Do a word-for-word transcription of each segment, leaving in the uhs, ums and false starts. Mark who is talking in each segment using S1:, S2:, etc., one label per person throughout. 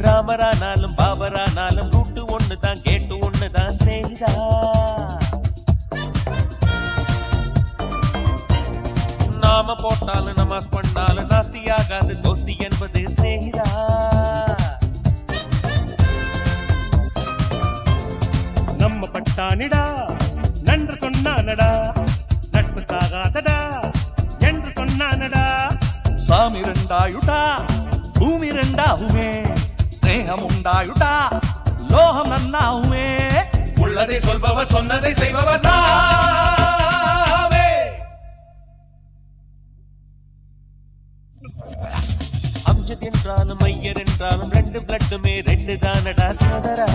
S1: ராமரானாலும் பாபரானாலும் route ஒண்ணுதான் கேட்டு ஒண்ணுதான் ஸ்நேகிதா. நாம போட்டாலும் நமாஸ் பண்ணாலும் நாஸ்தியாகாது தோஸ்தி என்பது ஸ்நேகிதா.
S2: நம்ம பட்டானிடா நன்று சொன்னானடா நட்பு சாகாதடா என்று சொன்னானடா.
S3: சாமி ரெண்டாயுட்டா பூமி ரெண்டாகுமே ஸ்நேகம் உண்டாயுட்டா லோகம் நன்னாகுமே.
S1: உள்ளதை சொல்பவர் சொன்னதை செய்பவர் நாமே. அம்ஜத் என்றாலும் ஐயர் என்றாலும் ரெண்டு பிளட்டுமே ரெண்டு தானடா சோதரா.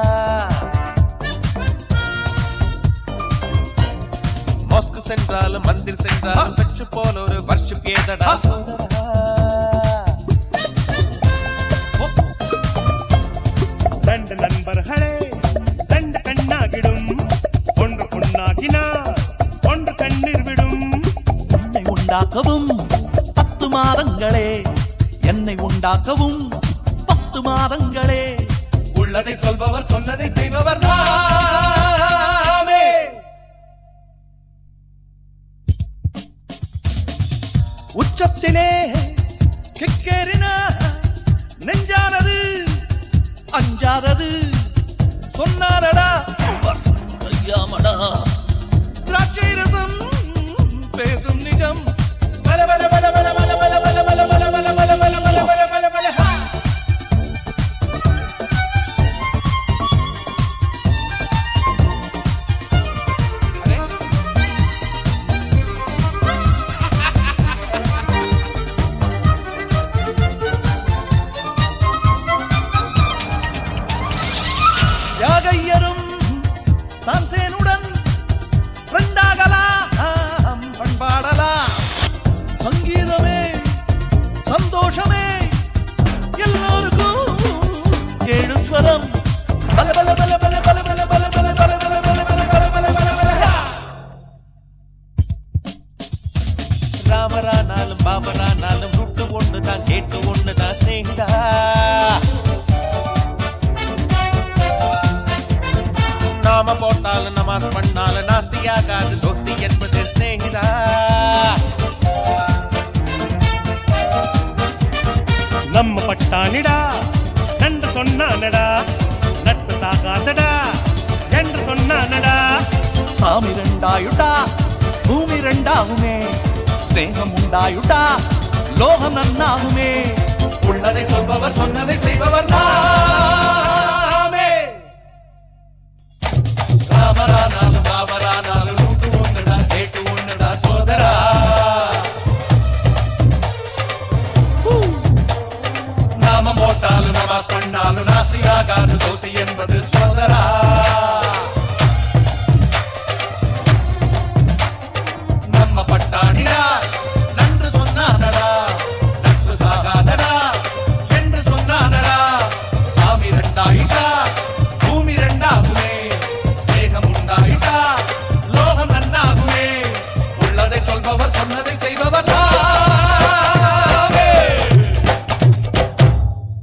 S1: மாஸ்க் சென்றாலும் மந்திர் சென்றாலும் சற்று போல ஒரு வர்ஷிப் ஏதடா சோதரா.
S2: ரெண்டு நண்பர்களே ரெண்டு கண்ணாகிடும் ஒன்று பொண்ணாகினா ஒன்று கண்ணீர் விடும்.
S3: என்னை உண்டாக்கவும் பத்து மாதங்களே என்னை உண்டாக்கவும் பத்து மாதங்களே.
S1: உள்ளதை சொல்பவர் சொன்னதை செய்பவர் நாமே.
S3: உச்சத்திலே கிக்கேறின நெஞ்சானது அஞ்சாதது சொன்னாரடா ஐயாமடா. திராட்சை ரசம் பேசும் நிஜம் பல பல பல பல பல பல பல பல பல பல பல பல பல பல பல. யாகையரும் தான்சேனுடன் ரெண்டாகலாம் பண்பாடலாம். சங்கீதமே சந்தோஷமே எல்லோருக்கும் ஏழு ஸ்வரம் பல பல பல பல பல பல பல பல பல பல பல பல பல பல பல பல.
S1: ராமரானாலும் பாபரானாலும் ரூட்டு ஒண்ணுதான் கேட்டு ஒண்ணுதான் ஸ்நேகிதா. நாம போட்டாலும் நமாஸ் பண்ணாலும் நாஸ்தியாகாது தோஸ்தி என்பது ஸ்நேகிதா.
S2: நம்ம பட்டானிடா நன்று சொன்னானடா நட்பு சாகாதடா என்று சொன்னானடா.
S3: சாமி ரெண்டாயுட்டா பூமி ரெண்டாகுமே ஸ்நேகம் உண்டாயுட்டா லோகம் நன்னாகுமே.
S1: உள்ளதை சொல்பவர் சொன்னதை செய்பவர் நாமே. ராமரானாலும் பாபரானாலும் ரூட்டு ஒண்ணுடா கேட்டு ஒண்ணுடா சோதரா. நாம போட்டாலும் நமாஸ் பண்ணாலும் நாஸ்தியாகாது தோஸ்தி என்பது